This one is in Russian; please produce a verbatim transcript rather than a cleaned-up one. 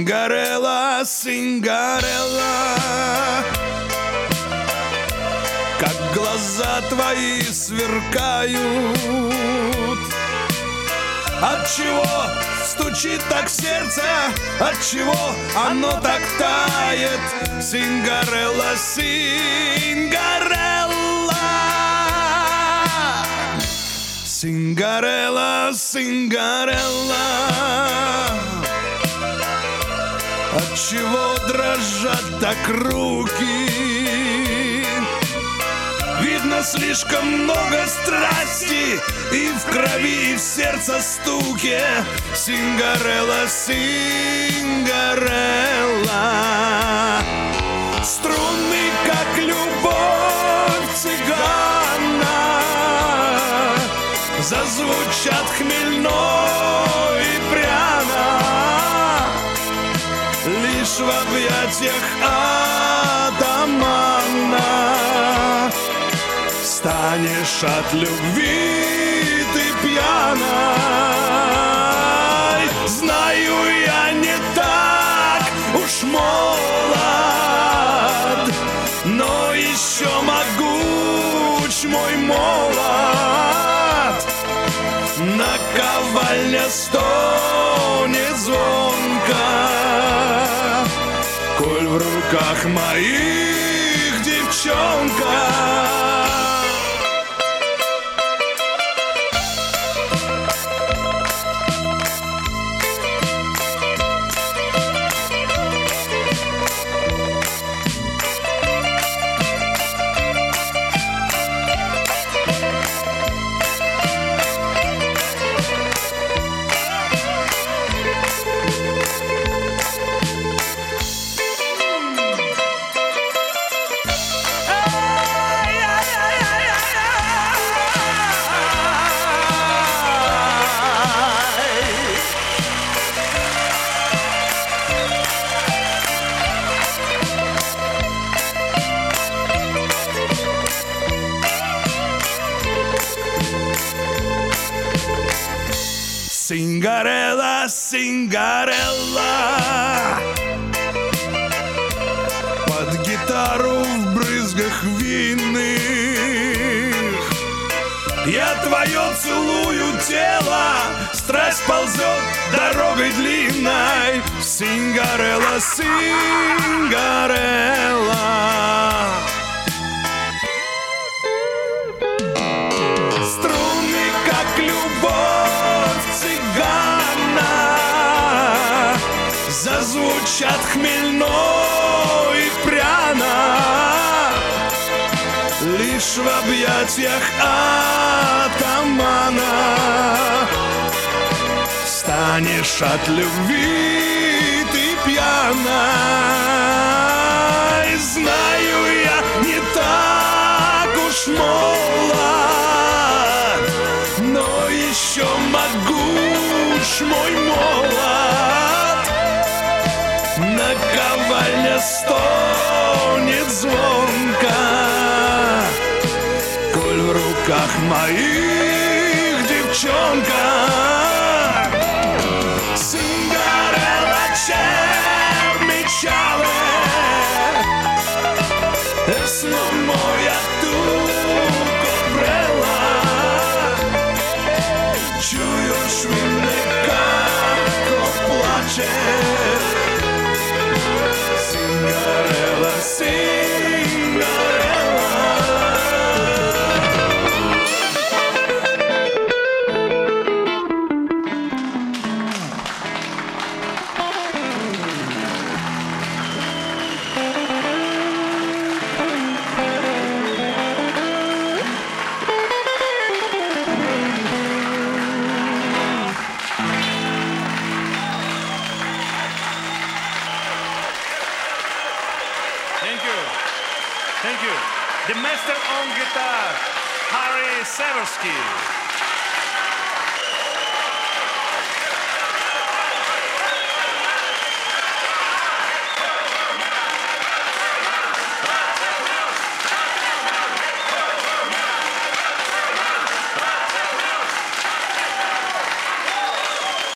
Сингарелла, Сингарелла, как глаза твои сверкают. Отчего стучит так сердце, отчего оно так тает? Сингарелла, Сингарелла, Сингарелла, Сингарелла, отчего дрожат так руки? Видно, слишком много страсти и в крови, и в сердце стуке. Сингарелла, Сингарелла, струны, как любовь цыгана, зазвучат хмельно и пряно, лишь в объятиях атамана. Станешь от любви ты пьяной. Знаю, я не так уж молод, но еще могуч мой молот. Наковальня стонет звонко, коль в руках моих девчонка. Сингарелла, Сингарелла, под гитару в брызгах винных я твое целую тело, страсть ползет дорогой длинной. Сингарелла, Сингарелла, струны, как любовь цыгана, зазвучат хмельно и пряно, лишь в объятиях атамана. Станешь от любви ты пьяной. Знаю, я не так уж молод, но еще могуч мой молот. Наковальня стонет звонко, коль в руках моих девчонка. Сингарелла, чермичаве, esto moja tu kobrela. Čuješ mi nekako plače. Cinderella, Cinderella. Thank you. Thank you. The master on guitar, Harry Seversky.